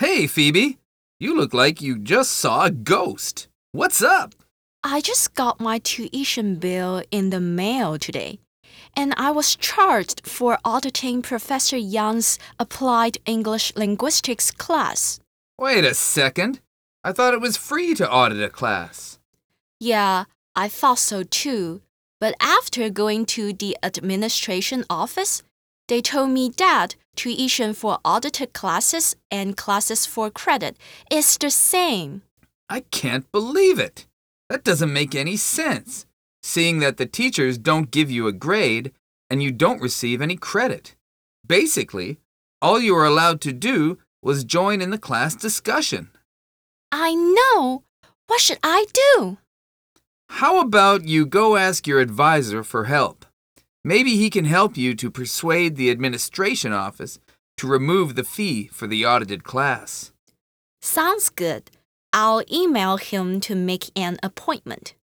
Hey, Phoebe. You look like you just saw a ghost. What's up? I just got my tuition bill in the mail today, and I was charged for auditing Professor Young's Applied English Linguistics class. Wait a second. I thought it was free to audit a class. Yeah, I thought so too. But after going to the administration office, they told me that tuition for audited classes and classes for credit is the same. I can't believe it. That doesn't make any sense, seeing that the teachers don't give you a grade and you don't receive any credit. Basically, all you were allowed to do was join in the class discussion. I know. What should I do? How about you go ask your advisor for help? Maybe he can help you to persuade the administration office to remove the fee for the audited class. Sounds good. I'll email him to make an appointment.